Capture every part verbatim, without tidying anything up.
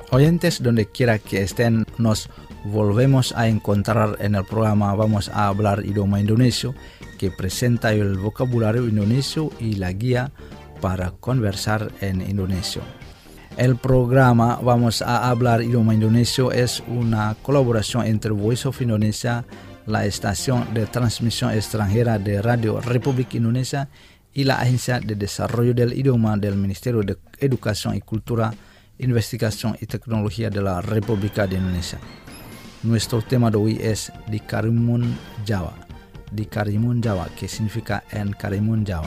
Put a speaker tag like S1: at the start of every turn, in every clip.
S1: Oyentes, donde quiera que estén, nos volvemos a encontrar en el programa Vamos a hablar idioma indonesio, que presenta el vocabulario indonesio y la guía para conversar en indonesio. El programa Vamos a hablar idioma indonesio es una colaboración entre Voice of Indonesia, la estación de transmisión extranjera de Radio Republik Indonesia, y la Agencia de Desarrollo del Idioma del Ministerio de Educación y Cultura, Investigación y Tecnología de la República de Indonesia. Nuestro tema de hoy es di Karimun Jawa. Di Karimun Jawa, que significa en Karimun Jawa.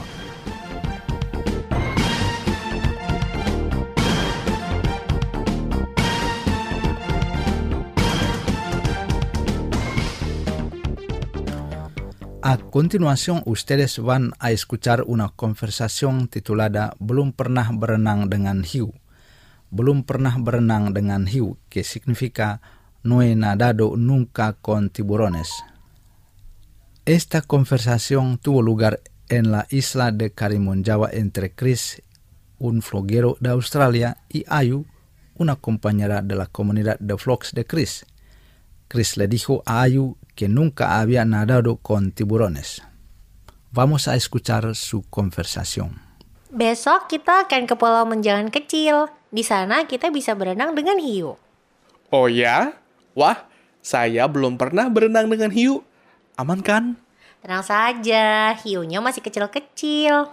S1: A continuación, ustedes van a escuchar una conversación titulada Belum pernah berenang dengan hiu. Belum pernah berenang dengan hiu, que significa no he nadado nunca con tiburones. Esta conversación tuvo lugar en la isla de Karimun Jawa entre Chris, un vloguero de Australia, y Ayu, una compañera de la comunidad de vlogs de Chris. Chris le dijo a Ayu que nunca había nadado con tiburones. Vamos a escuchar su conversación.
S2: Besok kita akan ke Pulau Menjangan Kecil. Di sana kita bisa berenang dengan hiu.
S3: Oh ya? Wah, saya belum pernah berenang dengan hiu. Aman kan?
S2: Tenang saja, hiunya masih kecil-kecil.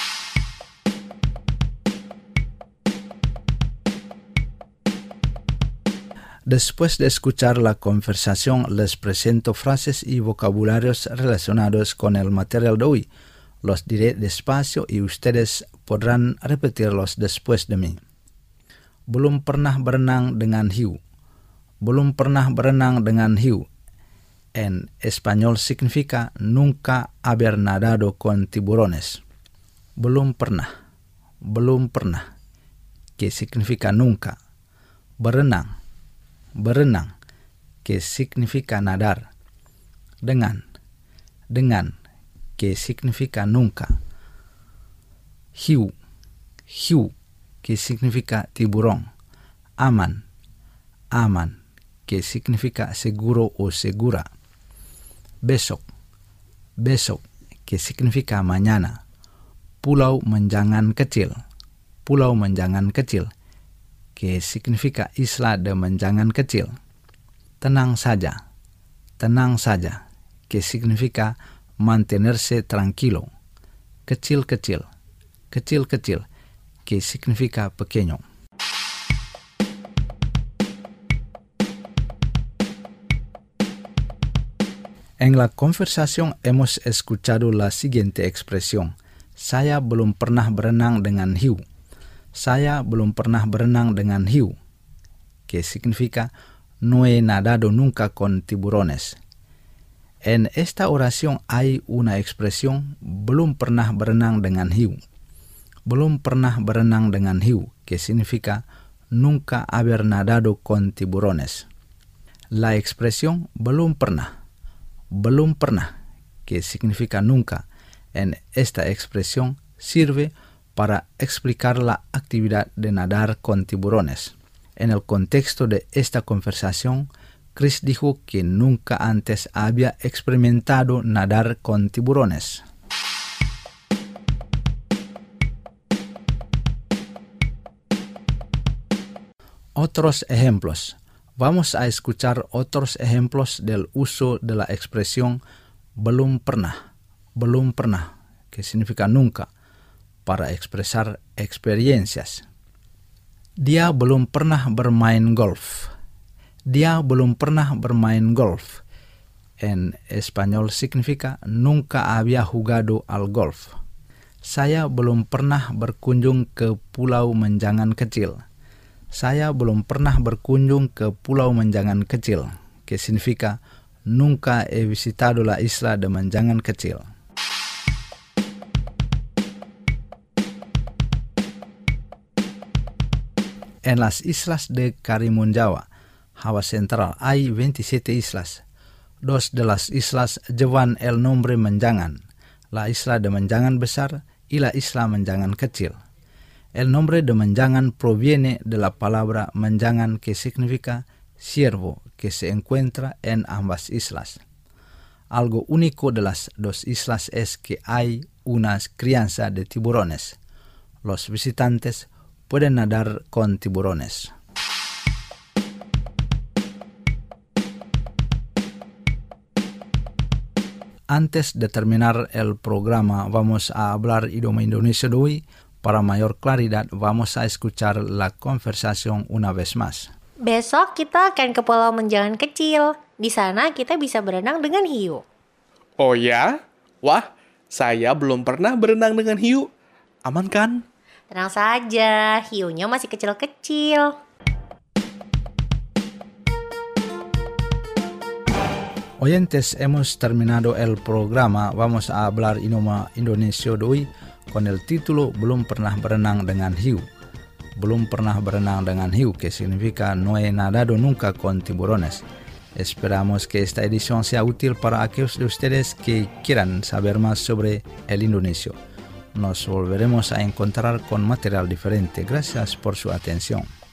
S1: Después de escuchar la conversación, les presento frases y vocabularios relacionados con el material de hoy. Los diré despacio y ustedes podrán repetirlos después de mí. Belum pernah berenang dengan hiu. Belum pernah berenang dengan hiu. En español significa nunca haber nadado con tiburones. Belum pernah. Belum pernah. Que significa nunca. Berenang. Berenang, que significa nadar. Dengan, dengan, que significa nunca. Hiu, hiu, que significa tiburón. Aman, aman, que significa seguro o segura. Besok, besok, que significa mañana. Pulau Menjangan Kecil, pulau Menjangan Kecil, que significa isla de menjangan kecil. Tenang saja, tenang saja, que significa mantenerse tranquilo. Kecil-kecil, kecil-kecil, que significa pequeño. En la conversación hemos escuchado la siguiente expresión. Saya belum pernah berenang dengan hiu. Saya belum pernah berenang dengan hiu, que significa no he nadado nunca con tiburones. En esta oración hay una expresión belum pernah berenang dengan hiu. Belum pernah berenang dengan hiu, que significa nunca haber nadado con tiburones. La expresión belum pernah, belum pernah, que significa nunca, en esta expresión sirve para explicar la actividad de nadar con tiburones. En el contexto de esta conversación, Chris dijo que nunca antes había experimentado nadar con tiburones. Otros ejemplos. Vamos a escuchar otros ejemplos del uso de la expresión belum pernah, belum pernah, que significa nunca, para expresar experiencias. Dia belum pernah bermain golf. Dia belum pernah bermain golf. En español significa nunca había jugado al golf. Saya belum pernah berkunjung ke Pulau Menjangan Kecil. Saya belum pernah berkunjung ke Pulau Menjangan Kecil, que significa nunca he visitado la isla de Menjangan Kecil. En las islas de Karimun Jawa, Java Central, hay veintisiete islas. Dos de las islas llevan el nombre Menjangan, la isla de Menjangan Besar y la isla Menjangan Kecil. El nombre de Menjangan proviene de la palabra Menjangan, que significa ciervo, que se encuentra en ambas islas. Algo único de las dos islas es que hay una crianza de tiburones. Los visitantes pueden nadar con tiburones. Antes de terminar el programa, vamos a hablar idioma Indonesia de hoy. Para mayor claridad, vamos a escuchar la conversación una vez más.
S2: Besok kita akan ke Pulau Menjangan kecil. Di sana kita bisa berenang dengan hiu.
S3: Oh ya? Wah, saya belum pernah berenang dengan hiu. Aman kan?
S2: Tenang saja, hiunya masih kecil-kecil.
S1: Oyentes, hemos terminado el programa. Vamos a hablar idioma Indonesia de hoy con el título Belum pernah berenang dengan hiu. Belum pernah berenang dengan hiu, que significa no he nadado nunca con tiburones. Esperamos que esta edición sea útil para aquellos de ustedes que quieran saber más sobre el indonesio. Nos volveremos a encontrar con material diferente. Gracias por su atención.